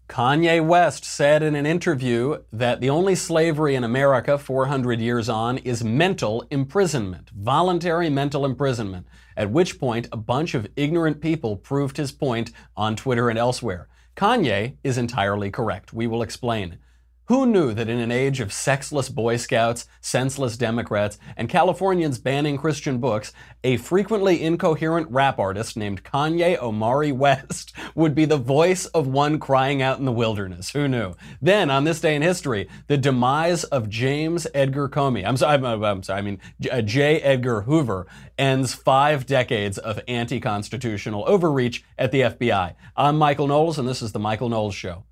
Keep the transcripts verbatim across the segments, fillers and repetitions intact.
Kanye West said in an interview that the only slavery in America four hundred years on is mental imprisonment, voluntary mental imprisonment, at which point a bunch of ignorant people proved his point on Twitter and elsewhere. Kanye is entirely correct. We will explain. Who knew that in an age of sexless Boy Scouts, senseless Democrats, and Californians banning Christian books, a frequently incoherent rap artist named Kanye Omari West would be the voice of one crying out in the wilderness? Who knew? Then, on this day in history, the demise of James Edgar Comey, I'm sorry, I'm, I'm sorry, I mean J. J. Edgar Hoover, ends five decades of anti-constitutional overreach at the F B I. I'm Michael Knowles, and this is The Michael Knowles Show.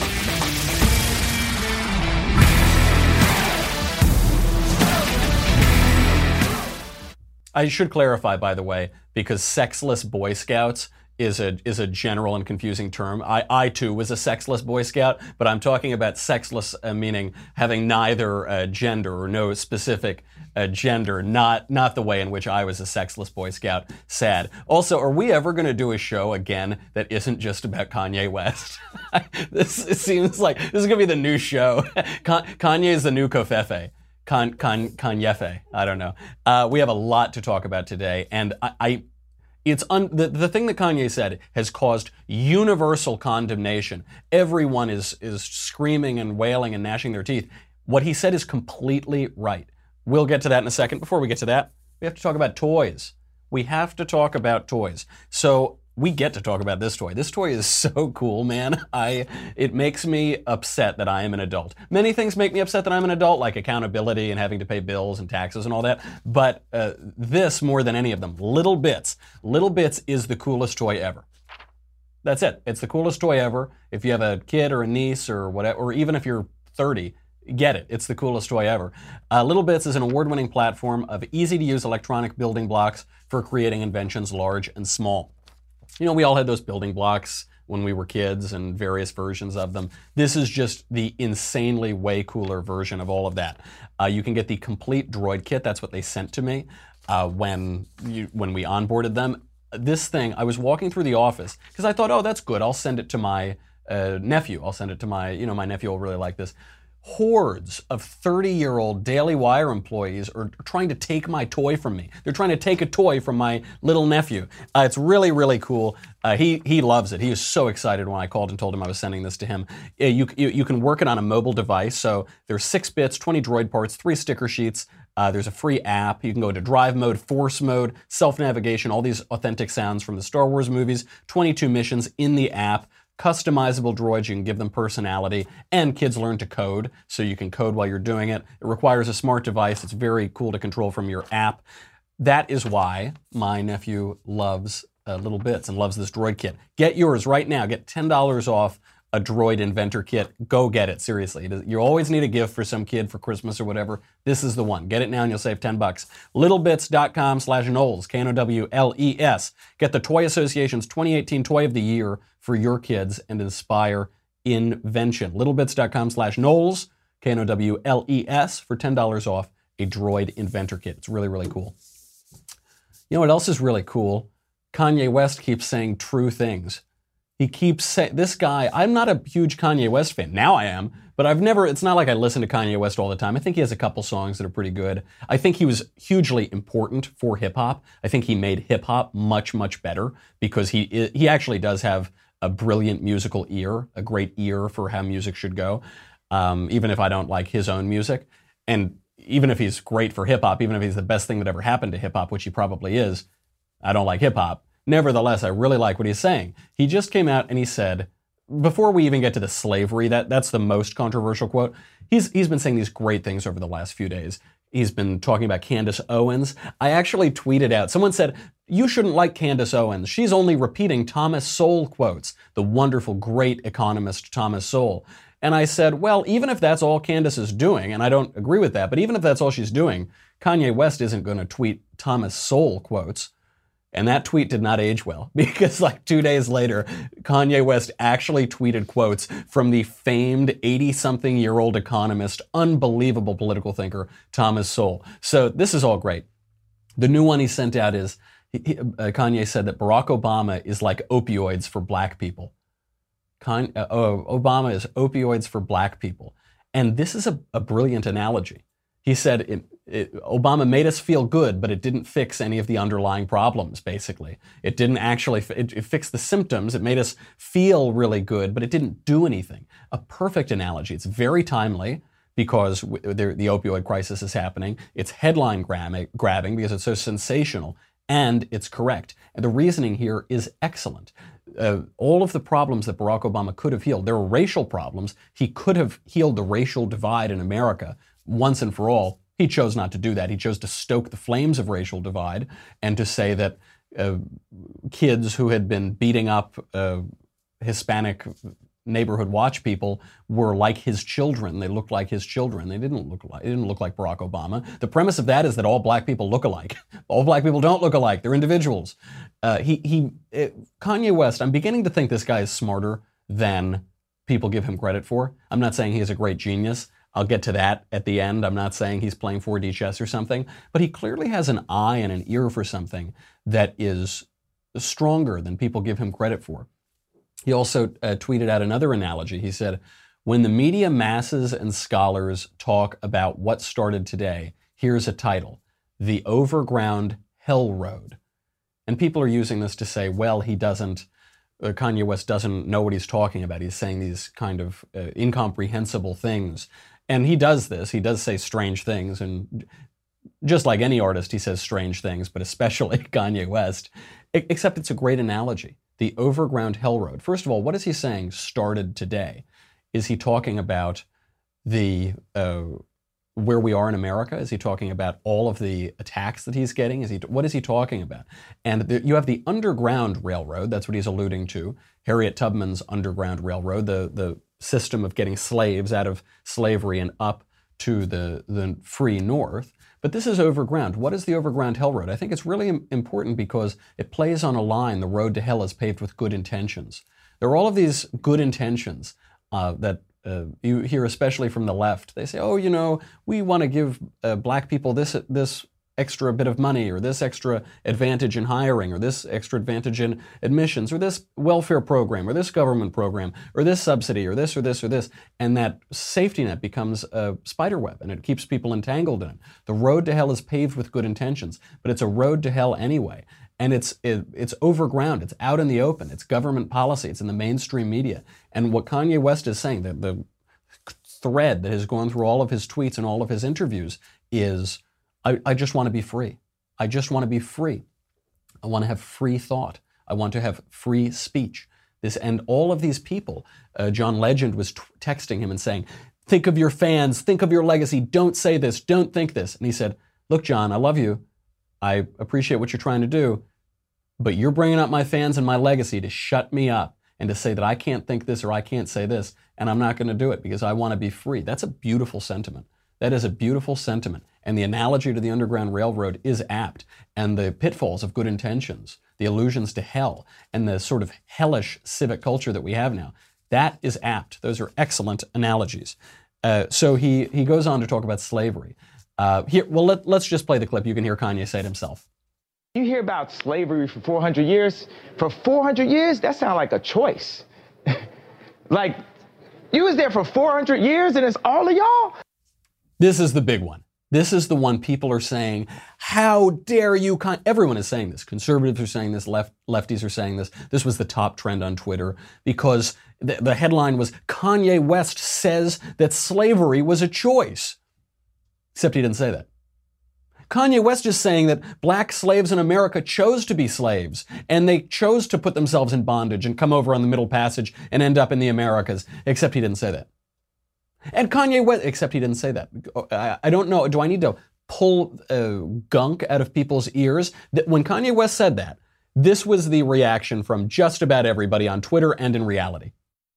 I should clarify, by the way, because sexless Boy Scouts is a is a general and confusing term. I, I too was a sexless Boy Scout, but I'm talking about sexless uh, meaning having neither uh, gender or no specific uh, gender, not not the way in which I was a sexless Boy Scout. Sad. Also, are we ever going to do a show again that isn't just about Kanye West? This it seems like this is going to be the new show. Kanye is the new Kofefe. Con, con, Kanyefe. I don't know. Uh, we have a lot to talk about today, and I, I it's un, the the thing that Kanye said has caused universal condemnation. Everyone is is screaming and wailing and gnashing their teeth. What he said is completely right. We'll get to that in a second. Before we get to that, we have to talk about toys. We have to talk about toys. So we get to talk about this toy. This toy is so cool, man. I it makes me upset that I am an adult. Many things make me upset that I'm an adult, like accountability and having to pay bills and taxes and all that. But uh, this more than any of them. Little Bits. Little Bits is the coolest toy ever. That's it. It's the coolest toy ever. If you have a kid or a niece or whatever, or even if you're thirty, get it. It's the coolest toy ever. Uh, Little Bits is an award-winning platform of easy-to-use electronic building blocks for creating inventions large and small. You know, we all had those building blocks when we were kids and various versions of them. This is just the insanely way cooler version of all of that. Uh, you can get the complete droid kit. That's what they sent to me uh, when you, when we onboarded them. This thing, I was walking through the office because I thought, oh, that's good. I'll send it to my uh, nephew. I'll send it to my, you know, my nephew will really like this. Hordes of thirty-year-old Daily Wire employees are trying to take my toy from me. They're trying to take a toy from my little nephew. Uh, it's really, really cool. Uh, he he loves it. He was so excited when I called and told him I was sending this to him. Uh, you, you you can work it on a mobile device. So there's six bits, twenty droid parts, three sticker sheets. Uh, there's a free app. You can go to drive mode, force mode, self-navigation, all these authentic sounds from the Star Wars movies, twenty-two missions in the app. Customizable droids, you can give them personality, and kids learn to code, so you can code while you're doing it. It requires a smart device. It's very cool to control from your app. That is why my nephew loves uh, Little Bits and loves this droid kit. Get yours right now. Get ten dollars off a droid inventor kit. Go get it, seriously. You always need a gift for some kid for Christmas or whatever. This is the one. Get it now and you'll save ten bucks. littlebits.com slash Knowles, K N O W L E S. Get the Toy Association's twenty eighteen Toy of the Year for your kids and inspire invention. littlebits.com slash Knowles, K N O W L E S, for ten dollars off a droid inventor kit. It's really, really cool. You know what else is really cool? Kanye West keeps saying true things. He keeps saying, this guy, I'm not a huge Kanye West fan. Now I am, but I've never, it's not like I listen to Kanye West all the time. I think he has a couple songs that are pretty good. I think he was hugely important for hip hop. I think he made hip hop much, much better because he he actually does have a brilliant musical ear, a great ear for how music should go, um, even if I don't like his own music. And even if he's great for hip hop, even if he's the best thing that ever happened to hip hop, which he probably is, I don't like hip hop. Nevertheless, I really like what he's saying. He just came out and he said, before we even get to the slavery, that, that's the most controversial quote, he's he's been saying these great things over the last few days. He's been talking about Candace Owens. I actually tweeted out, someone said, you shouldn't like Candace Owens. She's only repeating Thomas Sowell quotes, the wonderful, great economist Thomas Sowell. And I said, well, even if that's all Candace is doing, and I don't agree with that, but even if that's all she's doing, Kanye West isn't going to tweet Thomas Sowell quotes. And that tweet did not age well because like two days later, Kanye West actually tweeted quotes from the famed eighty-something-year-old economist, unbelievable political thinker, Thomas Sowell. So this is all great. The new one he sent out is, he, uh, Kanye said that Barack Obama is like opioids for black people. Con- uh, Obama is opioids for black people. And this is a, a brilliant analogy. He said it, it, Obama made us feel good, but it didn't fix any of the underlying problems, basically. It didn't actually, it, it fixed the symptoms. It made us feel really good, but it didn't do anything. A perfect analogy. It's very timely because the, the opioid crisis is happening. It's headline gram- grabbing because it's so sensational, and it's correct. And the reasoning here is excellent. Uh, all of the problems that Barack Obama could have healed, there were racial problems. He could have healed the racial divide in America once and for all. He chose not to do that. He chose to stoke the flames of racial divide and to say that uh, kids who had been beating up uh, Hispanic neighborhood watch people were like his children. They looked like his children. They didn't look like, they didn't look like Barack Obama. The premise of that is that all black people look alike. All black people don't look alike. They're individuals. Uh, he, he, it, Kanye West, I'm beginning to think this guy is smarter than people give him credit for. I'm not saying he is a great genius. I'll get to that at the end. I'm not saying he's playing four D chess or something, but he clearly has an eye and an ear for something that is stronger than people give him credit for. He also uh, tweeted out another analogy. He said, when the media masses and scholars talk about what started today, here's a title, The Overground Hell Road. And people are using this to say, well, he doesn't, uh, Kanye West doesn't know what he's talking about. He's saying these kind of uh, incomprehensible things. And he does this. He does say strange things. And just like any artist, he says strange things, but especially Kanye West. I- except it's a great analogy. The Overground Hell Road. First of all, what is he saying started today? Is he talking about the uh, where we are in America? Is he talking about all of the attacks that he's getting? Is he? What is he talking about? And the, you have the Underground Railroad. That's what he's alluding to. Harriet Tubman's Underground Railroad, the the system of getting slaves out of slavery and up to the the free North. But this is overground. What is the Overground Hell Road? I think it's really important because it plays on a line, the road to hell is paved with good intentions. There are all of these good intentions uh, that uh, you hear, especially from the left. They say, oh, you know, we want to give uh, black people this this extra bit of money, or this extra advantage in hiring, or this extra advantage in admissions, or this welfare program, or this government program, or this subsidy, or this, or this, or this. And that safety net becomes a spider web, and it keeps people entangled in it. The road to hell is paved with good intentions, but it's a road to hell anyway. And it's it, it's overground. It's out in the open. It's government policy. It's in the mainstream media. And what Kanye West is saying, the, the thread that has gone through all of his tweets and all of his interviews is, I, I just want to be free. I just want to be free. I want to have free thought. I want to have free speech. This and all of these people, uh, John Legend was t- texting him and saying, think of your fans, think of your legacy, don't say this, don't think this. And he said, look, John, I love you. I appreciate what you're trying to do, but you're bringing up my fans and my legacy to shut me up and to say that I can't think this or I can't say this, and I'm not going to do it because I want to be free. That's a beautiful sentiment. That is a beautiful sentiment. And the analogy to the Underground Railroad is apt. And the pitfalls of good intentions, the allusions to hell, and the sort of hellish civic culture that we have now, that is apt. Those are excellent analogies. Uh, so he, he goes on to talk about slavery. Uh, here, well, let, let's just play the clip. You can hear Kanye say it himself. You hear about slavery for four hundred years. For four hundred years, that sounds like a choice. Like, you was there for four hundred years and it's all of y'all? This is the big one. This is the one people are saying, how dare you? Con-? Everyone is saying this. Conservatives are saying this. Left, lefties are saying this. This was the top trend on Twitter because the, the headline was, Kanye West says that slavery was a choice. Except he didn't say that. Kanye West is saying that black slaves in America chose to be slaves, and they chose to put themselves in bondage and come over on the Middle Passage and end up in the Americas. Except he didn't say that. And Kanye West, except he didn't say that. I, I don't know. Do I need to pull uh, gunk out of people's ears? That when Kanye West said that, this was the reaction from just about everybody on Twitter and in reality.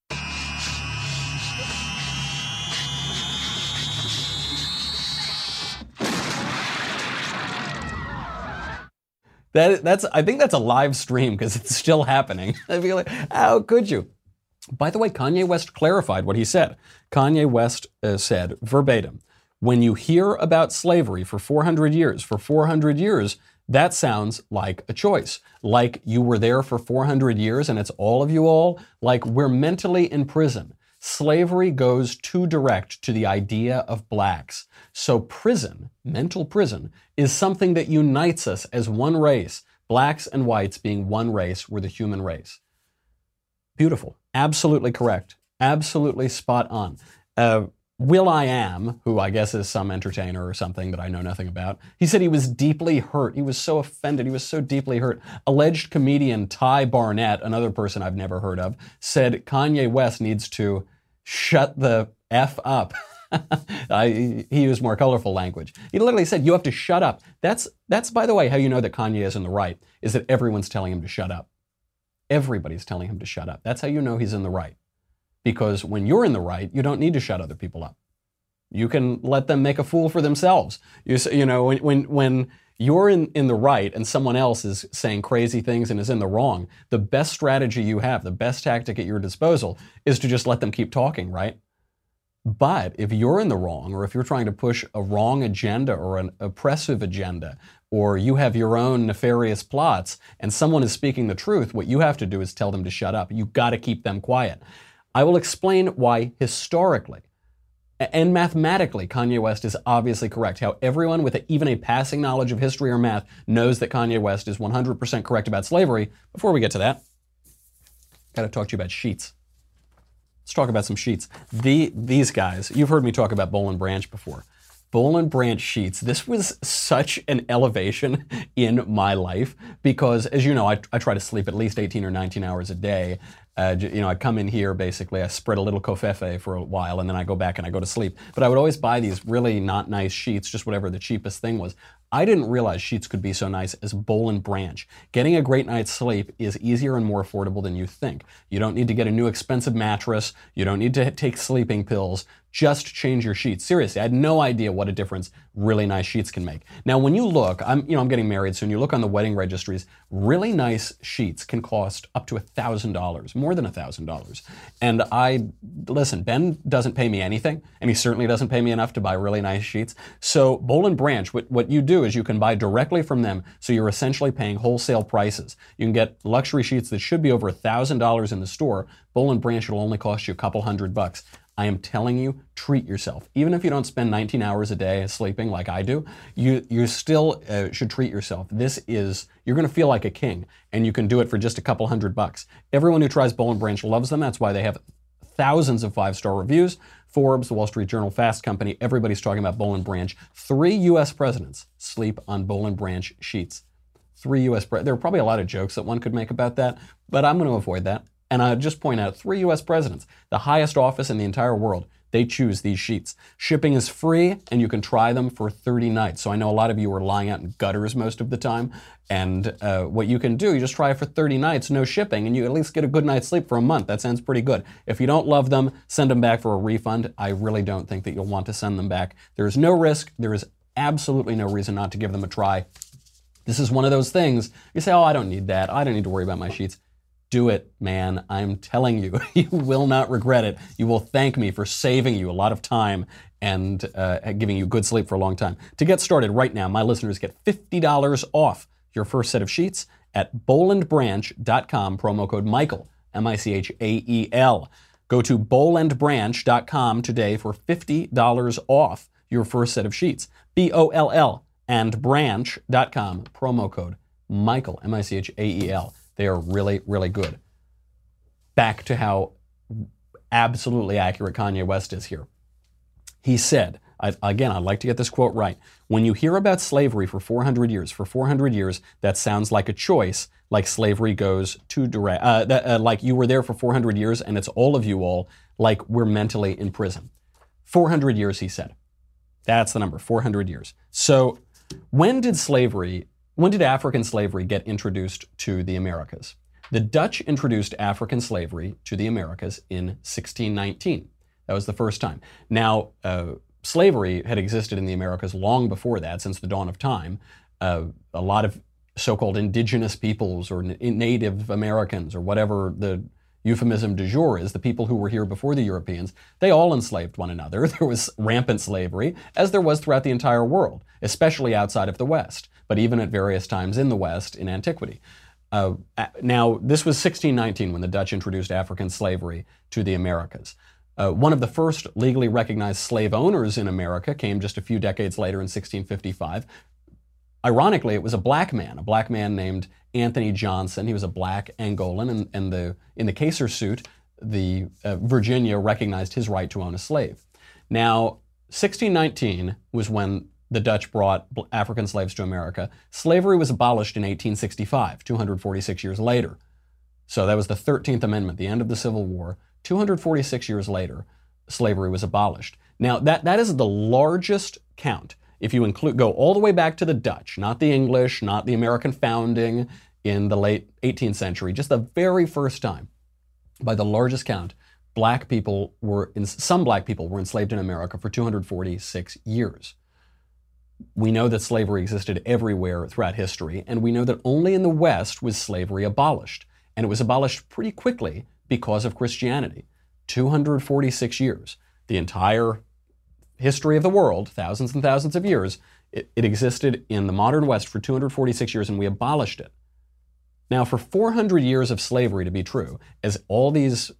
That, that's, I think that's a live stream because it's still happening. I feel like, how could you? By the way, Kanye West clarified what he said. Kanye West uh, said, verbatim, when you hear about slavery for four hundred years, for four hundred years, That sounds like a choice. Like you were there for four hundred years and it's all of you all. Like we're mentally in prison. Slavery goes too direct to the idea of blacks. So prison, mental prison, is something that unites us as one race. Blacks and whites being one race, we're the human race. Beautiful. Absolutely correct. Absolutely spot on. Uh, Will.i.am, who I guess is some entertainer or something that I know nothing about, he said he was deeply hurt. He was so offended. He was so deeply hurt. Alleged comedian Ty Barnett, another person I've never heard of, said Kanye West needs to shut the F up. I, he used more colorful language. He literally said, you have to shut up. That's, that's, by the way, how you know that Kanye is in the right, is that everyone's telling him to shut up. Everybody's telling him to shut up. That's how you know he's in the right. Because when you're in the right, you don't need to shut other people up. You can let them make a fool for themselves. You, you know, when, when, when you're in, in the right and someone else is saying crazy things and is in the wrong, the best strategy you have, the best tactic at your disposal is to just let them keep talking, right? But if you're in the wrong, or if you're trying to push a wrong agenda or an oppressive agenda, or you have your own nefarious plots and someone is speaking the truth, what you have to do is tell them to shut up. You've got to keep them quiet. I will explain why historically and mathematically Kanye West is obviously correct. How everyone with a, even a passing knowledge of history or math knows that Kanye West is one hundred percent correct about slavery. Before we get to that, got to talk to you about sheets. Let's talk about some sheets. The, these guys, you've heard me talk about Boll and Branch before. Boll and Branch sheets, this was such an elevation in my life because, as you know, I, I try to sleep at least eighteen or nineteen hours a day. Uh, you know, I come in here, basically, I spread a little covfefe for a while, and then I go back and I go to sleep. But I would always buy these really not nice sheets, just whatever the cheapest thing was. I didn't realize sheets could be so nice as Boll and Branch. Getting a great night's sleep is easier and more affordable than you think. You don't need to get a new expensive mattress. You don't need to take sleeping pills. Just change your sheets. Seriously, I had no idea what a difference really nice sheets can make. Now, when you look, I'm, you know, I'm getting married soon. You look on the wedding registries, really nice sheets can cost up to one thousand dollars, more than one thousand dollars. And I, listen, Ben doesn't pay me anything, and he certainly doesn't pay me enough to buy really nice sheets. So Boll and Branch, what, what you do is you can buy directly from them, so you're essentially paying wholesale prices. You can get luxury sheets that should be over one thousand dollars in the store. Boll and Branch will only cost you a couple hundred bucks. I am telling you, treat yourself. Even if you don't spend nineteen hours a day sleeping like I do, you you still uh, should treat yourself. This is, you're going to feel like a king, and you can do it for just a couple hundred bucks. Everyone who tries Boll and Branch loves them. That's why they have thousands of five-star reviews. Forbes, the Wall Street Journal, Fast Company, everybody's talking about Boll and Branch. Three U S presidents sleep on Boll and Branch sheets. Three U S Pre- there are probably a lot of jokes that one could make about that, but I'm going to avoid that. And I'll just point out three U S presidents, the highest office in the entire world, they choose these sheets. Shipping is free, and you can try them for thirty nights. So I know a lot of you are lying out in gutters most of the time. And uh, what you can do, you just try it for thirty nights, no shipping, and you at least get a good night's sleep for a month. That sounds pretty good. If you don't love them, send them back for a refund. I really don't think that you'll want to send them back. There is no risk. There is absolutely no reason not to give them a try. This is one of those things, you say, oh, I don't need that. I don't need to worry about my sheets. Do it, man. I'm telling you, you will not regret it. You will thank me for saving you a lot of time and uh, giving you good sleep for a long time. To get started right now, my listeners get fifty dollars off your first set of sheets at boll and branch dot com, promo code Michael, M I C H A E L. Go to boll and branch dot com today for fifty dollars off your first set of sheets. B O L L and branch dot com, promo code Michael, M I C H A E L. They are really, really good. Back to how absolutely accurate Kanye West is here. He said, I, again, I'd like to get this quote right. When you hear about slavery for four hundred years, for four hundred years, that sounds like a choice, like slavery goes too direct, uh, that, uh, like you were there for four hundred years and it's all of you all, like we're mentally in prison. four hundred years, he said. That's the number, four hundred years. So when did slavery When did African slavery get introduced to the Americas? The Dutch introduced African slavery to the Americas in sixteen nineteen. That was the first time. Now, uh, slavery had existed in the Americas long before that, since the dawn of time. Uh, a lot of so-called indigenous peoples or Native Americans or whatever the euphemism du jour is, the people who were here before the Europeans, they all enslaved one another. There was rampant slavery, as there was throughout the entire world, especially outside of the West. but even at various times in the West in antiquity. Uh, now, this was sixteen nineteen when the Dutch introduced African slavery to the Americas. Uh, one of the first legally recognized slave owners in America came just a few decades later in sixteen fifty-five. Ironically, it was a black man, a black man named Anthony Johnson. He was a black Angolan, and, and the, in the Kaser suit, the uh, Virginia recognized his right to own a slave. Now, sixteen nineteen was when the Dutch brought African slaves to America. Slavery was abolished in eighteen sixty-five, two hundred forty-six years later. So that was the thirteenth Amendment, the end of the Civil War. two hundred forty-six years later, slavery was abolished. Now, that, that is the largest count. If you include, go all the way back to the Dutch, not the English, not the American founding in the late eighteenth century, just the very first time, by the largest count, black people were, in, some black people were enslaved in America for two hundred forty-six years. We know that slavery existed everywhere throughout history, and we know that only in the West was slavery abolished. And it was abolished pretty quickly because of Christianity. two hundred forty-six years. The entire history of the world, thousands and thousands of years, it, it existed in the modern West for two hundred forty-six years, and we abolished it. Now, for four hundred years of slavery to be true, as all these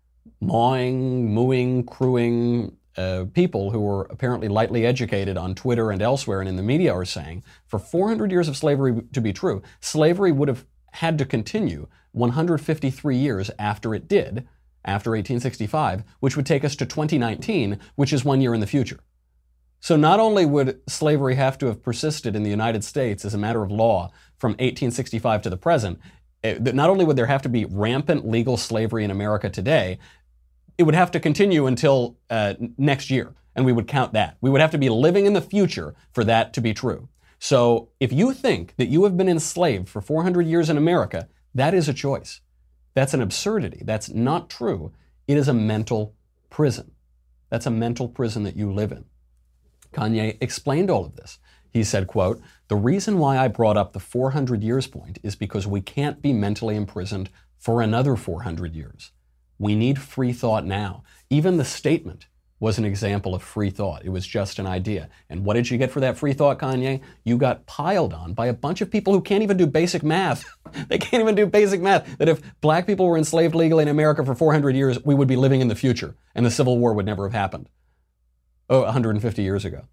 mawing, mooing, crewing uh, people who were apparently lightly educated on Twitter and elsewhere and in the media are saying, for four hundred years of slavery to be true, slavery would have had to continue one hundred fifty-three years after it did, after eighteen sixty-five, which would take us to twenty nineteen, which is one year in the future. So not only would slavery have to have persisted in the United States as a matter of law from eighteen sixty-five to the present, not only would there have to be rampant legal slavery in America today, it would have to continue until uh, next year, and we would count that. We would have to be living in the future for that to be true. So if you think that you have been enslaved for four hundred years in America, that is a choice. That's an absurdity. That's not true. It is a mental prison. That's a mental prison that you live in. Kanye explained all of this. He said, quote, "The reason why I brought up the four hundred years point is because we can't be mentally imprisoned for another four hundred years. We need free thought now." Even the statement was an example of free thought. It was just an idea. And what did you get for that free thought, Kanye? You got piled on by a bunch of people who can't even do basic math. They can't even do basic math. That if black people were enslaved legally in America for four hundred years, we would be living in the future, and the Civil War would never have happened. Oh, one hundred fifty years ago.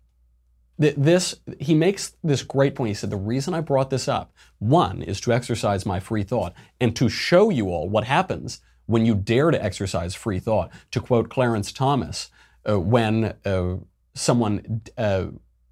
This, he makes this great point. He said, the reason I brought this up, one, is to exercise my free thought and to show you all what happens when you dare to exercise free thought. To quote Clarence Thomas, uh, when uh, someone uh,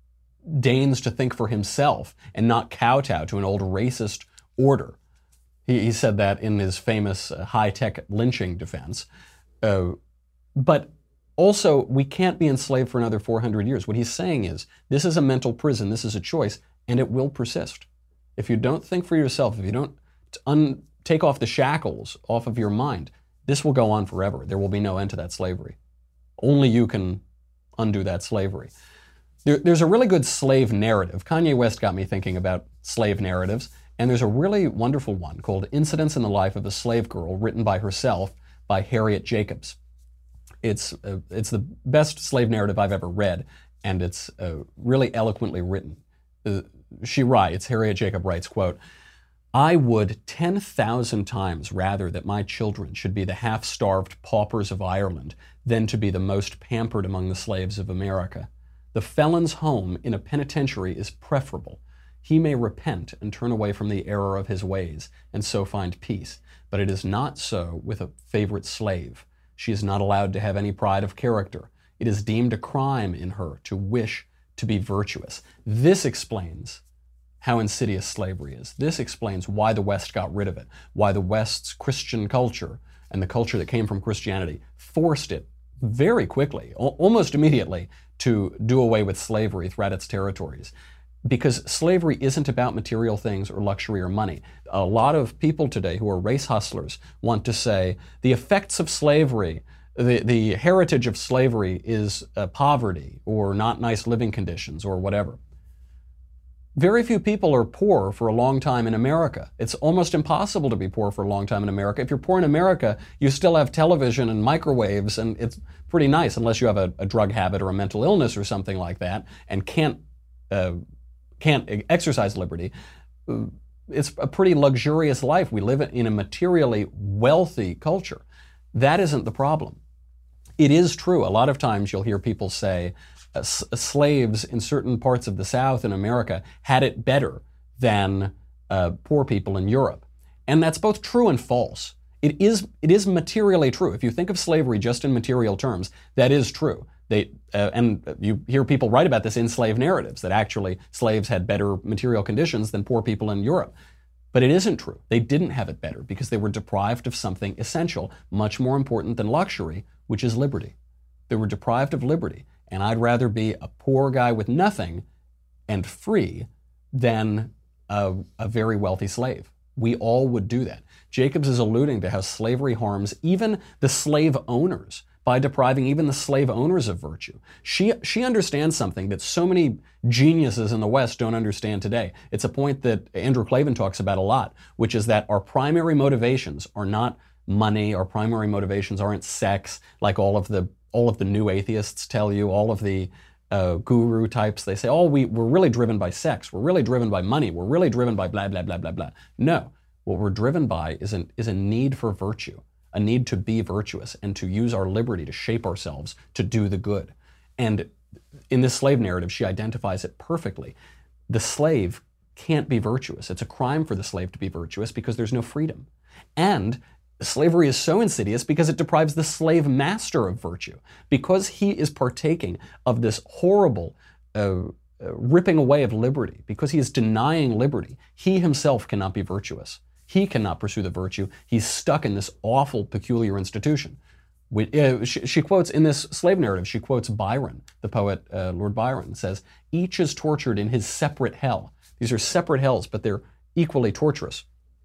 deigns to think for himself and not kowtow to an old racist order. He, he said that in his famous uh, high-tech lynching defense. Uh, but Also, we can't be enslaved for another four hundred years. What he's saying is, this is a mental prison, this is a choice, and it will persist. If you don't think for yourself, if you don't un- take off the shackles off of your mind, this will go on forever. There will be no end to that slavery. Only you can undo that slavery. There, there's a really good slave narrative. Kanye West got me thinking about slave narratives, and there's a really wonderful one called Incidents in the Life of a Slave Girl, written by herself by Harriet Jacobs. It's uh, it's the best slave narrative I've ever read, and it's uh, really eloquently written. Uh, she writes, Harriet Jacob writes, quote, "I would ten thousand times rather that my children should be the half-starved paupers of Ireland than to be the most pampered among the slaves of America. The felon's home in a penitentiary is preferable. He may repent and turn away from the error of his ways, and so find peace. But it is not so with a favorite slave. She is not allowed to have any pride of character. It is deemed a crime in her to wish to be virtuous." This explains how insidious slavery is. This explains why the West got rid of it, why the West's Christian culture and the culture that came from Christianity forced it very quickly, almost immediately, to do away with slavery throughout its territories. Because slavery isn't about material things or luxury or money. A lot of people today who are race hustlers want to say the effects of slavery, the, the heritage of slavery is uh, poverty or not nice living conditions or whatever. Very few people are poor for a long time in America. It's almost impossible to be poor for a long time in America. If you're poor in America, you still have television and microwaves, and it's pretty nice unless you have a, a drug habit or a mental illness or something like that and can't uh, can't exercise liberty. It's a pretty luxurious life. We live in a materially wealthy culture. That isn't the problem. It is true. A lot of times you'll hear people say uh, s- slaves in certain parts of the South in America had it better than uh, poor people in Europe. And that's both true and false. It is, it is materially true. If you think of slavery just in material terms, that is true. They, uh, and you hear people write about this in slave narratives, that actually slaves had better material conditions than poor people in Europe. But it isn't true. They didn't have it better because they were deprived of something essential, much more important than luxury, which is liberty. They were deprived of liberty. And I'd rather be a poor guy with nothing and free than a, a very wealthy slave. We all would do that. Jacobs is alluding to how slavery harms even the slave owners by depriving even the slave owners of virtue. She, she understands something that so many geniuses in the West don't understand today. It's a point that Andrew Klavan talks about a lot, which is that our primary motivations are not money. Our primary motivations aren't sex, like all of the all of the new atheists tell you, all of the uh, guru types. They say, oh, we, we're really driven by sex. We're really driven by money. We're really driven by blah, blah, blah, blah, blah. No, what we're driven by is, an, is a need for virtue, a need to be virtuous and to use our liberty to shape ourselves to do the good. And in this slave narrative, she identifies it perfectly. The slave can't be virtuous. It's a crime for the slave to be virtuous because there's no freedom. And slavery is so insidious because it deprives the slave master of virtue. Because he is partaking of this horrible uh, uh, ripping away of liberty, because he is denying liberty, he himself cannot be virtuous. He cannot pursue the virtue. He's stuck in this awful, peculiar institution. We, uh, she, she quotes, in this slave narrative, she quotes Byron, the poet uh, Lord Byron, says, each is tortured in his separate hell. These are separate hells, but they're equally torturous.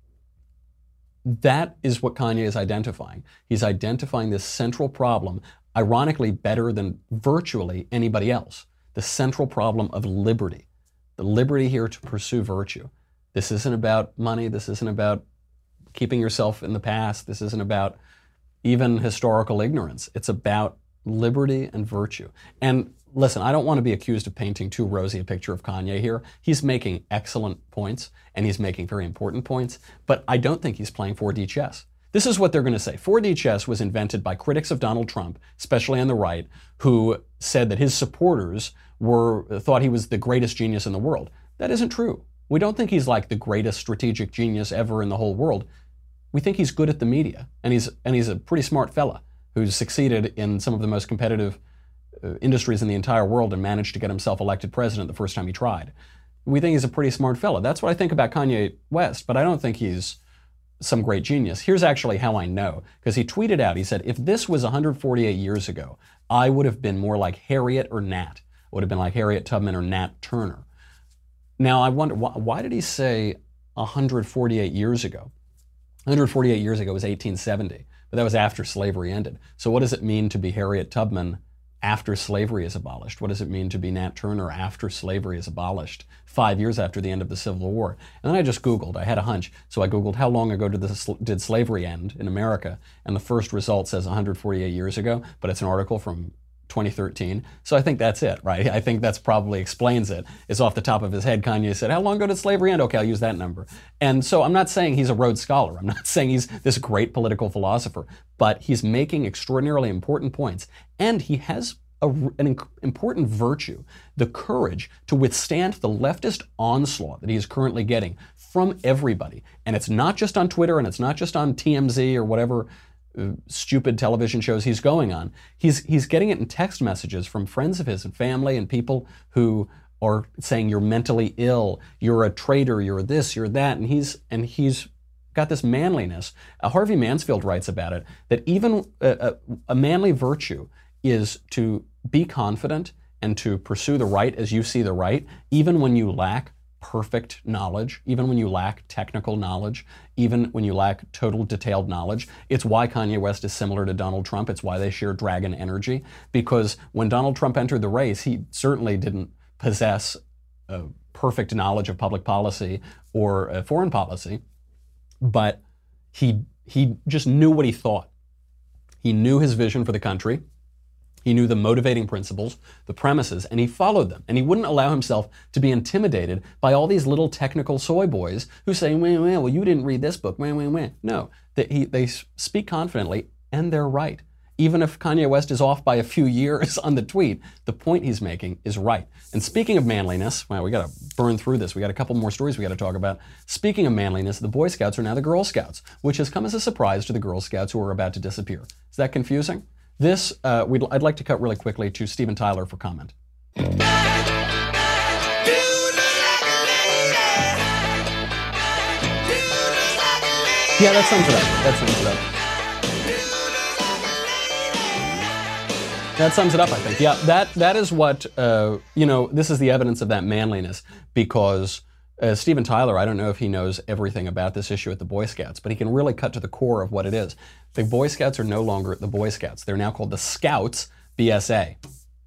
That is what Kanye is identifying. He's identifying this central problem, ironically better than virtually anybody else. The central problem of liberty. The liberty here to pursue virtue. This isn't about money. This isn't about keeping yourself in the past. This isn't about even historical ignorance. It's about liberty and virtue. And listen, I don't want to be accused of painting too rosy a picture of Kanye here. He's making excellent points, and he's making very important points, but I don't think he's playing four D chess. This is what they're going to say. four D chess was invented by critics of Donald Trump, especially on the right, who said that his supporters were thought he was the greatest genius in the world. That isn't true. We don't think he's like the greatest strategic genius ever in the whole world. We think he's good at the media, and he's and he's a pretty smart fella who's succeeded in some of the most competitive uh, industries in the entire world and managed to get himself elected president the first time he tried. We think he's a pretty smart fella. That's what I think about Kanye West, but I don't think he's some great genius. Here's actually how I know, because he tweeted out, he said, if this was one hundred forty-eight years ago, I would have been more like Harriet or Nat. I would have been like Harriet Tubman or Nat Turner. Now, I wonder, why, why did he say one hundred forty-eight years ago? one hundred forty-eight years ago was eighteen seventy, but that was after slavery ended. So what does it mean to be Harriet Tubman after slavery is abolished? What does it mean to be Nat Turner after slavery is abolished, five years after the end of the Civil War? And then I just Googled. I had a hunch. So I Googled, how long ago did, this, did slavery end in America? And the first result says one hundred forty-eight years ago, but it's an article from twenty thirteen. So I think that's it, right? I think that's probably explains it. It's off the top of his head. Kanye said, how long ago did slavery end? Okay, I'll use that number. And so I'm not saying he's a Rhodes Scholar. I'm not saying he's this great political philosopher, but he's making extraordinarily important points. And he has a, an important virtue, the courage to withstand the leftist onslaught that he is currently getting from everybody. And it's not just on Twitter, and it's not just on T M Z or whatever Uh, stupid television shows he's going on. He's he's getting it in text messages from friends of his and family and people who are saying you're mentally ill, you're a traitor, you're this, you're that, and he's and he's got this manliness. Uh, Harvey Mansfield writes about it that even a, a, a manly virtue is to be confident and to pursue the right as you see the right, even when you lack perfect knowledge, even when you lack technical knowledge, even when you lack total detailed knowledge. It's why Kanye West is similar to Donald Trump. It's why they share dragon energy, because when Donald Trump entered the race, he certainly didn't possess a perfect knowledge of public policy or uh, foreign policy, but he he just knew what he thought. He knew his vision for the country. He knew the motivating principles, the premises, and he followed them. And he wouldn't allow himself to be intimidated by all these little technical soy boys who say, wah, wah, well, you didn't read this book, wah, wah, wah. No, they, he, they speak confidently, and they're right. Even if Kanye West is off by a few years on the tweet, the point he's making is right. And speaking of manliness, well, we got to burn through this. We got a couple more stories we got to talk about. Speaking of manliness, the Boy Scouts are now the Girl Scouts, which has come as a surprise to the Girl Scouts who are about to disappear. Is that confusing? This, uh, we'd, I'd like to cut really quickly to Steven Tyler for comment. Yeah, that sums it up. That sums it up. That sums it up, I think. Yeah, that that is what, uh, you know, this is the evidence of that manliness, because uh, Steven Tyler, I don't know if he knows everything about this issue at the Boy Scouts, but he can really cut to the core of what it is. The Boy Scouts are no longer the Boy Scouts. They're now called the Scouts, B S A.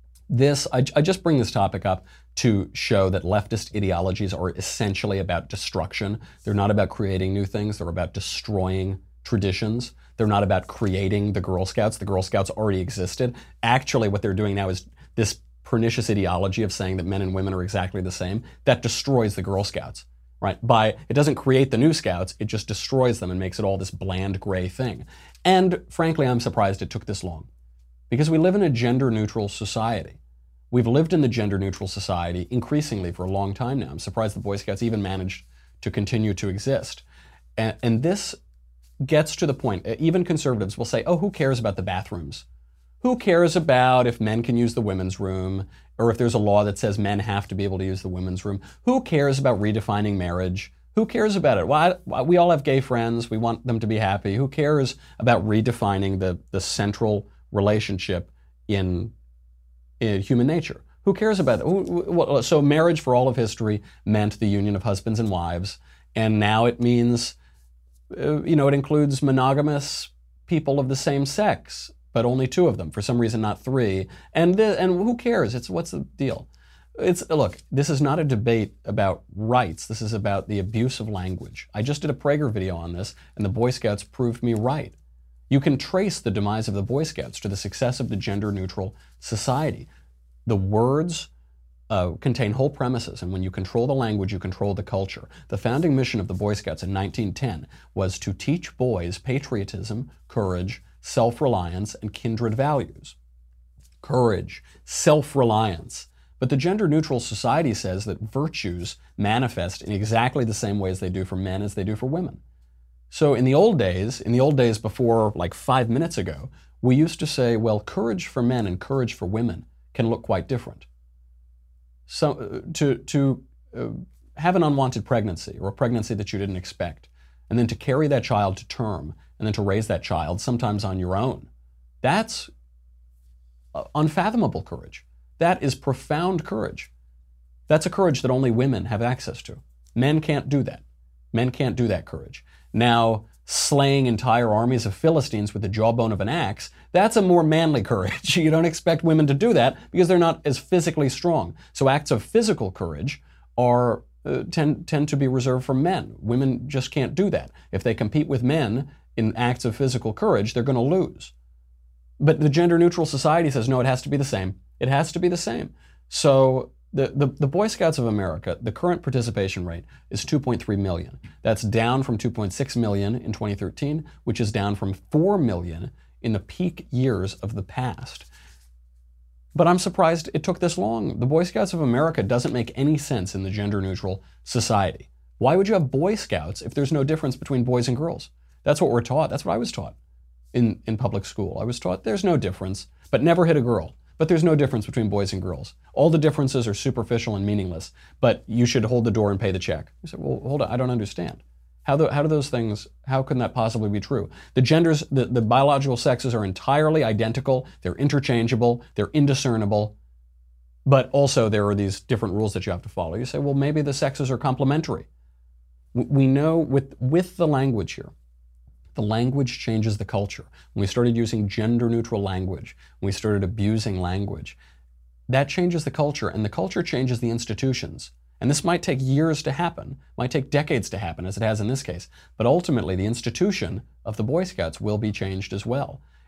This, I, I just bring this topic up to show that leftist ideologies are essentially about destruction. They're not about creating new things. They're about destroying traditions. They're not about creating the Girl Scouts. The Girl Scouts already existed. Actually, what they're doing now is this pernicious ideology of saying that men and women are exactly the same. That destroys the Girl Scouts, right? By, it doesn't create the new Scouts, it just destroys them and makes it all this bland gray thing. And frankly, I'm surprised it took this long, because we live in a gender-neutral society. We've lived in the gender-neutral society increasingly for a long time now. I'm surprised the Boy Scouts even managed to continue to exist. And, and this gets to the point. Even conservatives will say, oh, who cares about the bathrooms? Who cares about if men can use the women's room, or if there's a law that says men have to be able to use the women's room? Who cares about redefining marriage? Who cares about it? Well, I, we all have gay friends. We want them to be happy. Who cares about redefining the, the central relationship in, in human nature? Who cares about it? So marriage for all of history meant the union of husbands and wives, and now it means, uh, you know, it includes monogamous people of the same sex, but only two of them, for some reason not three. And the, and who cares? It's what's the deal? It's, look, this is not a debate about rights. This is about the abuse of language. I just did a Prager video on this, and the Boy Scouts proved me right. You can trace the demise of the Boy Scouts to the success of the gender-neutral society. The words uh, contain whole premises, and when you control the language, you control the culture. The founding mission of the Boy Scouts in nineteen ten was to teach boys patriotism, courage, self-reliance, and kindred values. Courage, self-reliance. But the gender-neutral society says that virtues manifest in exactly the same ways they do for men as they do for women. So in the old days, in the old days before like five minutes ago, we used to say, well, courage for men and courage for women can look quite different. So uh, to, to uh, have an unwanted pregnancy, or a pregnancy that you didn't expect, and then to carry that child to term, and then to raise that child, sometimes on your own, that's uh, unfathomable courage. That is profound courage. That's a courage that only women have access to. Men can't do that. Men can't do that courage. Now, slaying entire armies of Philistines with the jawbone of an axe, that's a more manly courage. You don't expect women to do that because they're not as physically strong. So acts of physical courage are uh, tend, tend to be reserved for men. Women just can't do that. If they compete with men in acts of physical courage, they're going to lose. But the gender-neutral society says, no, it has to be the same. It has to be the same. So the, the, the Boy Scouts of America, the current participation rate is two point three million. That's down from two point six million in twenty thirteen, which is down from four million in the peak years of the past. But I'm surprised it took this long. The Boy Scouts of America doesn't make any sense in the gender-neutral society. Why would you have Boy Scouts if there's no difference between boys and girls? That's what we're taught. That's what I was taught in, in public school. I was taught there's no difference, but never hit a girl. But there's no difference between boys and girls. All the differences are superficial and meaningless, but you should hold the door and pay the check. You say, well, hold on, I don't understand. How, the, how do those things, how can that possibly be true? The genders, the, the biological sexes are entirely identical, they're interchangeable, they're indiscernible, but also there are these different rules that you have to follow. You say, well, maybe the sexes are complementary. We know with, with the language here, the language changes the culture. When we started using gender-neutral language, when we started abusing language, that changes the culture, and the culture changes the institutions. And this might take years to happen, might take decades to happen, as it has in this case, but ultimately the institution of the Boy Scouts will be changed as well.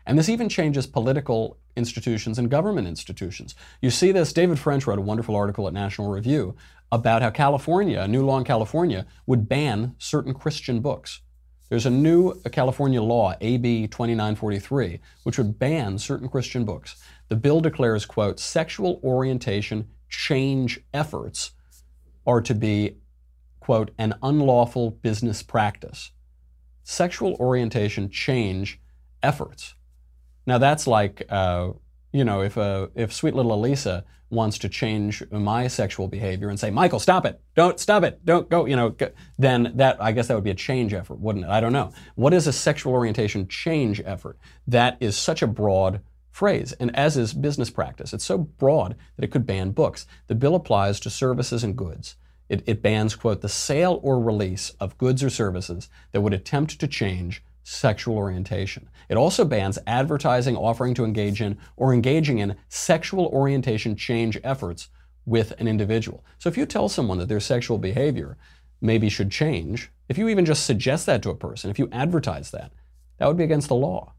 And this even changes political institutions and government institutions. You see this, David French wrote a wonderful article at National Review about how California, a new law in California, would ban certain Christian books. There's a new California law, A B twenty-nine forty-three, which would ban certain Christian books. The bill declares, quote, sexual orientation change efforts are to be, quote, an unlawful business practice. Sexual orientation change efforts. Now that's like, uh, you know, if uh, if sweet little Elisa wants to change my sexual behavior and say, Michael, stop it, don't stop it, don't go, you know, go, then that, I guess that would be a change effort, wouldn't it? I don't know. What is a sexual orientation change effort? That is such a broad phrase, and as is business practice. It's so broad that it could ban books. The bill applies to services and goods. It, it bans, quote, the sale or release of goods or services that would attempt to change sexual orientation. It also bans advertising, offering to engage in, or engaging in sexual orientation change efforts with an individual. So if you tell someone that their sexual behavior maybe should change, if you even just suggest that to a person, if you advertise that, that would be against the law.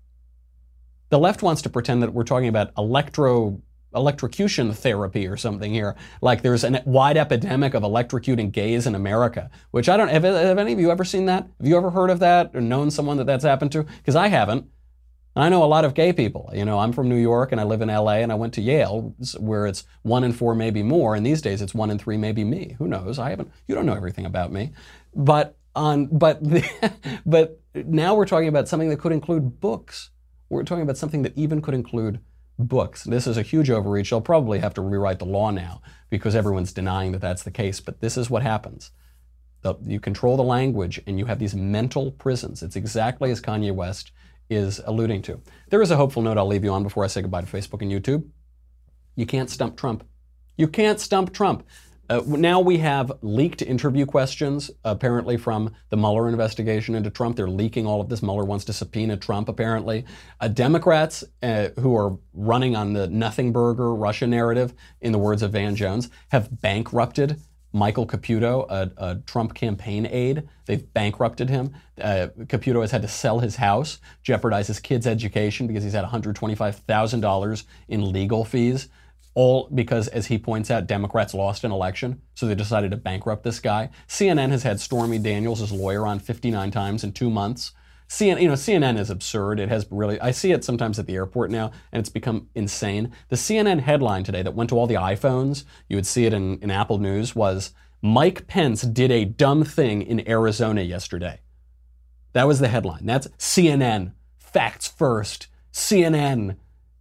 The left wants to pretend that we're talking about electro electrocution therapy or something here, like there's a wide epidemic of electrocuting gays in America, which I don't, have, have any of you ever seen that? Have you ever heard of that or known someone that that's happened to? Because I haven't. And I know a lot of gay people. You know, I'm from New York and I live in L A and I went to Yale where it's one in four, maybe more. And these days it's one in three, maybe me. Who knows? I haven't, you don't know everything about me. But on, but, the, but now we're talking about something that could include books. We're talking about something that even could include books. This is a huge overreach. They'll probably have to rewrite the law now because everyone's denying that that's the case. But this is what happens. The, you control the language and you have these mental prisons. It's exactly as Kanye West is alluding to. There is a hopeful note I'll leave you on before I say goodbye to Facebook and YouTube. You can't stump Trump. You can't stump Trump. Uh, now we have leaked interview questions, apparently from the Mueller investigation into Trump. They're leaking all of this. Mueller wants to subpoena Trump, apparently. Uh, Democrats uh, who are running on the nothing burger Russia narrative, in the words of Van Jones, have bankrupted Michael Caputo, a, a Trump campaign aide. They've bankrupted him. Uh, Caputo has had to sell his house, jeopardize his kids' education because he's had one hundred twenty-five thousand dollars in legal fees. All because, as he points out, Democrats lost an election, so they decided to bankrupt this guy. C N N has had Stormy Daniels as lawyer on fifty-nine times in two months. C N N, you know, C N N is absurd. It has really, I see it sometimes at the airport now, and it's become insane. The C N N headline today that went to all the iPhones, you would see it in, in Apple News, was, Mike Pence did a dumb thing in Arizona yesterday. That was the headline. That's C N N. Facts first. C N N.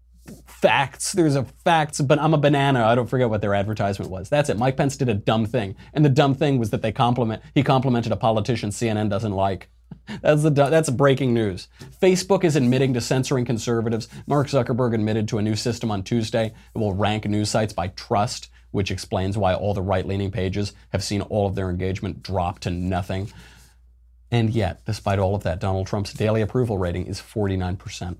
Facts. There's a facts, but I'm a banana. I don't forget what their advertisement was. That's it. Mike Pence did a dumb thing. And the dumb thing was that they compliment, he complimented a politician C N N doesn't like. That's the that's breaking news. Facebook is admitting to censoring conservatives. Mark Zuckerberg admitted to a new system on Tuesday that will rank news sites by trust, which explains why all the right-leaning pages have seen all of their engagement drop to nothing. And yet, despite all of that, Donald Trump's daily approval rating is forty-nine percent.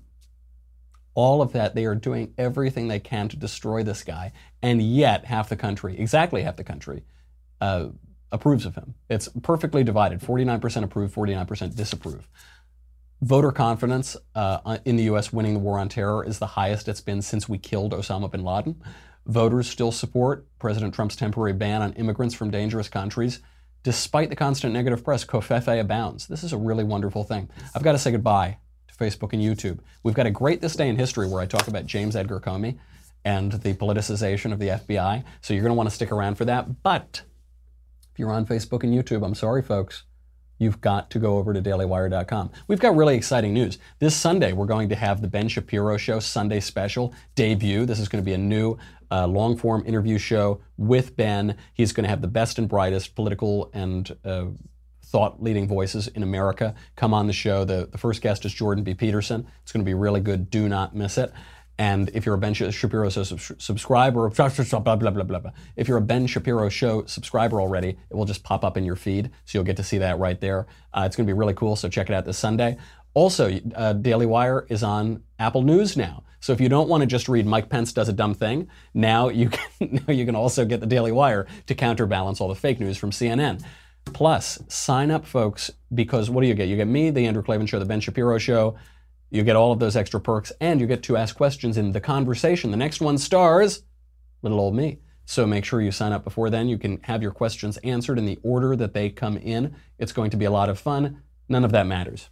All of that, they are doing everything they can to destroy this guy, and yet half the country, exactly half the country, uh, approves of him. It's perfectly divided, forty-nine percent approve, forty-nine percent disapprove. Voter confidence uh, in the U S winning the war on terror is the highest it's been since we killed Osama bin Laden. Voters still support President Trump's temporary ban on immigrants from dangerous countries. Despite the constant negative press, covfefe abounds. This is a really wonderful thing. I've got to say goodbye to Facebook and YouTube. We've got a great This Day in History where I talk about James Edgar Comey and the politicization of the F B I. So you're going to want to stick around for that. But if you're on Facebook and YouTube, I'm sorry, folks. You've got to go over to daily wire dot com. We've got really exciting news. This Sunday, we're going to have the Ben Shapiro Show Sunday Special debut. This is going to be a new uh, long-form interview show with Ben. He's going to have the best and brightest political and uh, thought-leading voices in America come on the show. The, the first guest is Jordan B. Peterson. It's going to be really good. Do not miss it. And if you're a Ben Shapiro Show subscriber, blah, blah, blah, blah, blah. If you're a Ben Shapiro Show subscriber already, it will just pop up in your feed, so you'll get to see that right there. Uh, it's going to be really cool, so check it out this Sunday. Also, uh, Daily Wire is on Apple News now. So if you don't want to just read Mike Pence does a dumb thing, now you can, now you can also get the Daily Wire to counterbalance all the fake news from C N N. Plus, sign up, folks, because what do you get? You get me, the Andrew Klavan Show, the Ben Shapiro Show. You get all of those extra perks, and you get to ask questions in the conversation. The next one stars little old me. So make sure you sign up before then. You can have your questions answered in the order that they come in. It's going to be a lot of fun. None of that matters.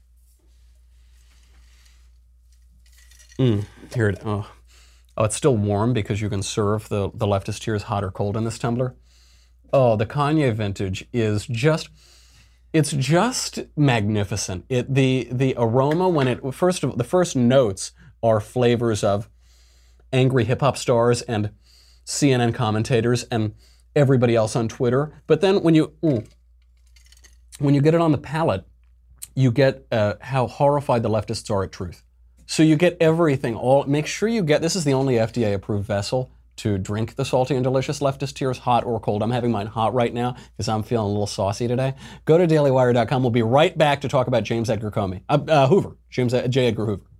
Mm, here it, oh. oh, it's still warm because you can serve the, the leftist tears hot or cold in this tumbler. Oh, the Kanye vintage is just, it's just magnificent. It the the aroma when it first the first notes are flavors of angry hip hop stars and C N N commentators and everybody else on Twitter. But then when you mm, when you get it on the palate, you get uh, how horrified the leftists are at truth. So you get everything. All make sure you get. This is the only F D A-approved vessel to drink the salty and delicious leftist tears, hot or cold. I'm having mine hot right now because I'm feeling a little saucy today. Go to daily wire dot com. We'll be right back to talk about James Edgar Comey, uh, uh, Hoover, James uh, J. Edgar Hoover.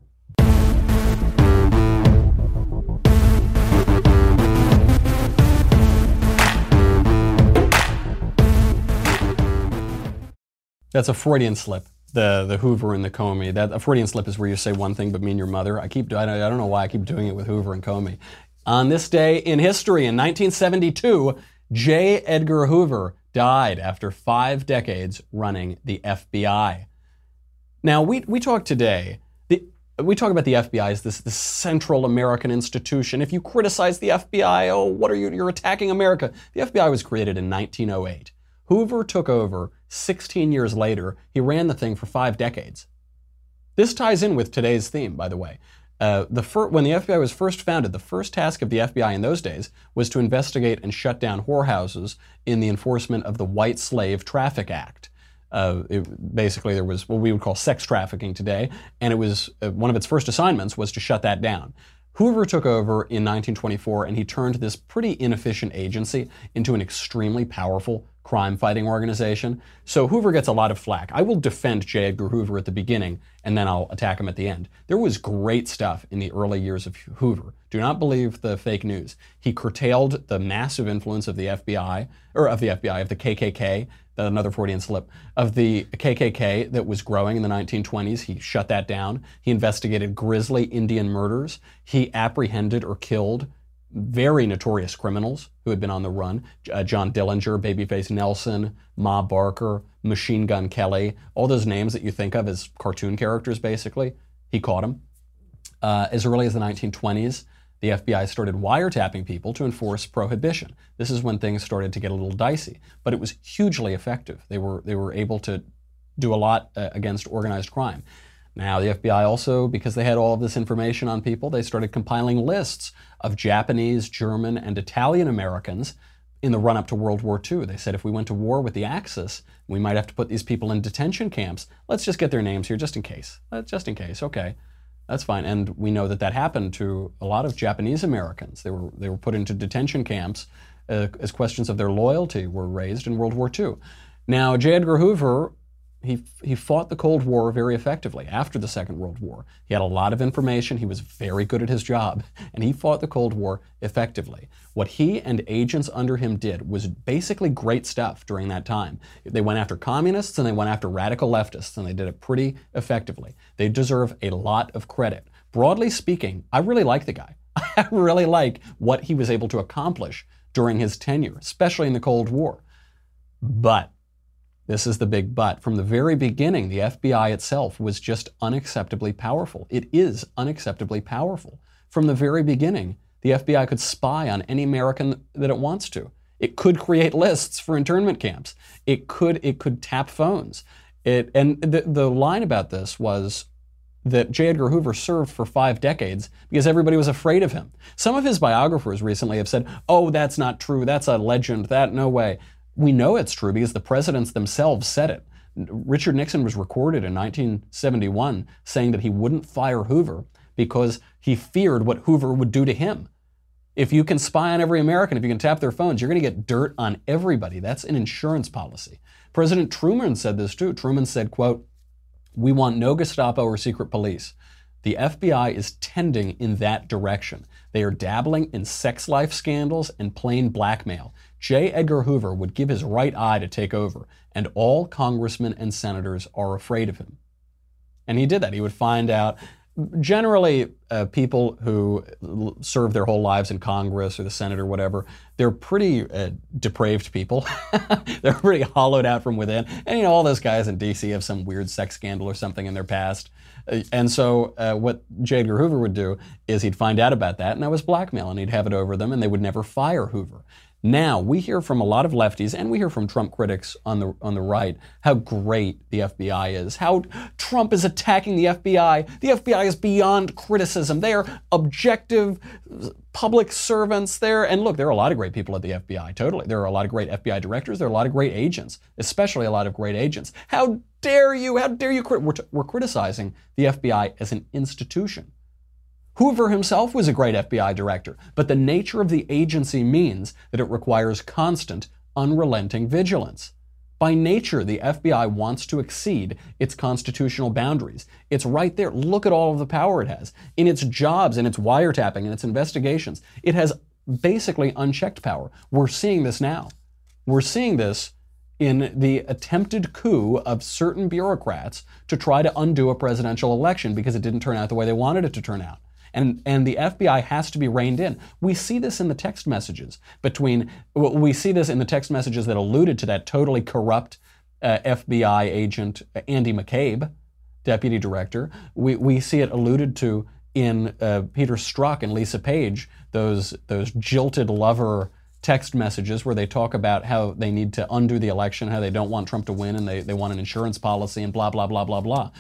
That's a Freudian slip. The the Hoover and the Comey. That a Freudian slip is where you say one thing but mean your mother. I keep I don't, I don't know why I keep doing it with Hoover and Comey. On this day in history, in nineteen seventy-two, J. Edgar Hoover died after five decades running the F B I. Now we we talk today. The, we talk about the F B I as this, this central American institution. If you criticize the F B I, oh, what are you? You're attacking America. The F B I was created in nineteen oh eight. Hoover took over sixteen years later. He ran the thing for five decades. This ties in with today's theme, by the way. Uh, the fir- when the F B I was first founded, the first task of the F B I in those days was to investigate and shut down whorehouses in the enforcement of the White Slave Traffic Act. Uh, it, basically, there was what we would call sex trafficking today, and it was uh, one of its first assignments was to shut that down. Hoover took over in nineteen twenty-four, and he turned this pretty inefficient agency into an extremely powerful crime-fighting organization. So Hoover gets a lot of flack. I will defend J. Edgar Hoover at the beginning, and then I'll attack him at the end. There was great stuff in the early years of Hoover. Do not believe the fake news. He curtailed the massive influence of the F B I, or of the F B I, of the K K K, another Freudian slip, of the K K K that was growing in the nineteen twenties. He shut that down. He investigated grisly Indian murders. He apprehended or killed very notorious criminals who had been on the run. Uh, John Dillinger, Babyface Nelson, Ma Barker, Machine Gun Kelly, all those names that you think of as cartoon characters, basically. He caught them. Uh, as early as the nineteen twenties, the F B I started wiretapping people to enforce prohibition. This is when things started to get a little dicey, but it was hugely effective. They were, they were able to do a lot uh, against organized crime. Now, the F B I also, because they had all of this information on people, they started compiling lists of Japanese, German, and Italian Americans in the run-up to World War Two. They said if we went to war with the Axis, we might have to put these people in detention camps. Let's just get their names here just in case. Uh, just in case, okay. That's fine. And we know that that happened to a lot of Japanese Americans. They were, they were put into detention camps uh, as questions of their loyalty were raised in World War Two. Now, J. Edgar Hoover, He, he fought the Cold War very effectively after the Second World War. He had a lot of information. He was very good at his job, and he fought the Cold War effectively. What he and agents under him did was basically great stuff during that time. They went after communists and they went after radical leftists, and they did it pretty effectively. They deserve a lot of credit. Broadly speaking, I really like the guy. I really like what he was able to accomplish during his tenure, especially in the Cold War. But this is the big but. From the very beginning, the F B I itself was just unacceptably powerful. It is unacceptably powerful. From the very beginning, the F B I could spy on any American that it wants to. It could create lists for internment camps. It could it could tap phones. It and the, the line about this was that J. Edgar Hoover served for five decades because everybody was afraid of him. Some of his biographers recently have said, "Oh, that's not true. That's a legend. That no way." We know it's true because the presidents themselves said it. Richard Nixon was recorded in nineteen seventy-one saying that he wouldn't fire Hoover because he feared what Hoover would do to him. If you can spy on every American, if you can tap their phones, you're going to get dirt on everybody. That's an insurance policy. President Truman said this too. Truman said, quote, "We want no Gestapo or secret police." The F B I is tending in that direction. They are dabbling in sex life scandals and plain blackmail. J. Edgar Hoover would give his right eye to take over, and all congressmen and senators are afraid of him. And he did that. He would find out. generally, uh, people who l- serve their whole lives in Congress or the Senate or whatever, they're pretty uh, depraved people. They're pretty hollowed out from within. And, you know, all those guys in D C have some weird sex scandal or something in their past. Uh, and so uh, what J. Edgar Hoover would do is he'd find out about that, and that was blackmail, and he'd have it over them, and they would never fire Hoover. Now, we hear from a lot of lefties, and we hear from Trump critics on the on the right, how great the F B I is, how Trump is attacking the F B I. The F B I is beyond criticism. They are objective public servants there. And look, there are a lot of great people at the F B I, totally. There are a lot of great F B I directors. There are a lot of great agents, especially a lot of great agents. How dare you, how dare you, we're, t- we're criticizing the F B I as an institution. Hoover himself was a great F B I director, but the nature of the agency means that it requires constant, unrelenting vigilance. By nature, the F B I wants to exceed its constitutional boundaries. It's right there. Look at all of the power it has. In its jobs, in its wiretapping, in its investigations, it has basically unchecked power. We're seeing this now. We're seeing this in the attempted coup of certain bureaucrats to try to undo a presidential election because it didn't turn out the way they wanted it to turn out. And, and the F B I has to be reined in. We see this in the text messages between, we see this in the text messages that alluded to that totally corrupt uh, F B I agent, Andy McCabe, deputy director. We, we see it alluded to in uh, Peter Strzok and Lisa Page, those, those jilted lover text messages where they talk about how they need to undo the election, how they don't want Trump to win, and they, they want an insurance policy and blah, blah, blah, blah, blah.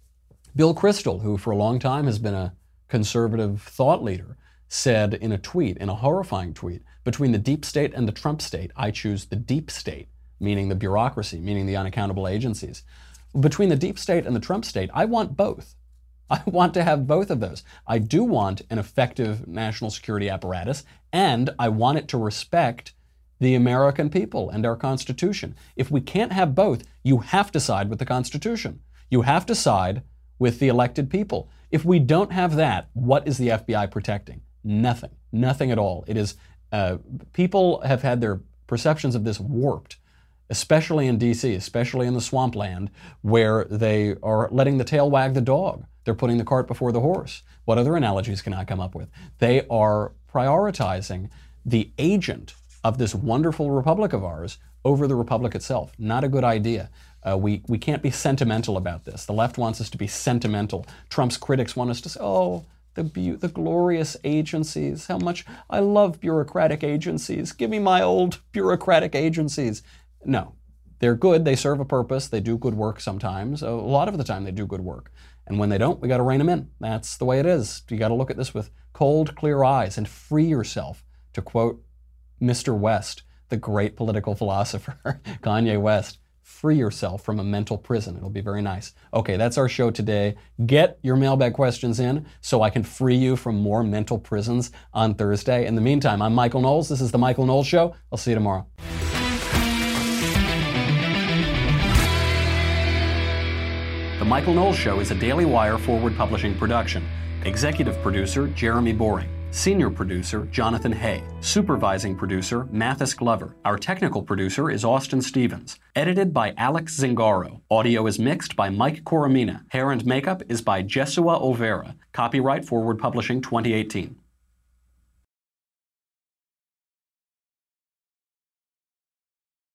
Bill Kristol, who for a long time has been a conservative thought leader, said in a tweet, in a horrifying tweet, between the deep state and the Trump state, I choose the deep state, meaning the bureaucracy, meaning the unaccountable agencies. Between the deep state and the Trump state, I want both. I want to have both of those. I do want an effective national security apparatus, and I want it to respect the American people and our Constitution. If we can't have both, you have to side with the Constitution. You have to side with the elected people. If we don't have that, what is the F B I protecting? Nothing. Nothing at all. It is, uh, people have had their perceptions of this warped, especially in D C, especially in the swampland, where they are letting the tail wag the dog. They're putting the cart before the horse. What other analogies can I come up with? They are prioritizing the agent of this wonderful republic of ours over the republic itself. Not a good idea. Uh, we, we can't be sentimental about this. The left wants us to be sentimental. Trump's critics want us to say, oh, the, be- the glorious agencies, how much I love bureaucratic agencies. Give me my old bureaucratic agencies. No, they're good. They serve a purpose. They do good work sometimes. A lot of the time they do good work. And when they don't, we got to rein them in. That's the way it is. You got to look at this with cold, clear eyes and free yourself, to quote Mister West, the great political philosopher, Kanye West. Free yourself from a mental prison. It'll be very nice. Okay, that's our show today. Get your mailbag questions in so I can free you from more mental prisons on Thursday. In the meantime, I'm Michael Knowles. This is The Michael Knowles Show. I'll see you tomorrow. The Michael Knowles Show is a Daily Wire Forward Publishing production. Executive producer, Jeremy Boring. Senior producer, Jonathan Hay. Supervising producer, Mathis Glover. Our technical producer is Austin Stevens. Edited by Alex Zingaro. Audio is mixed by Mike Coromina. Hair and makeup is by Jesua Olvera. Copyright Forward Publishing twenty eighteen.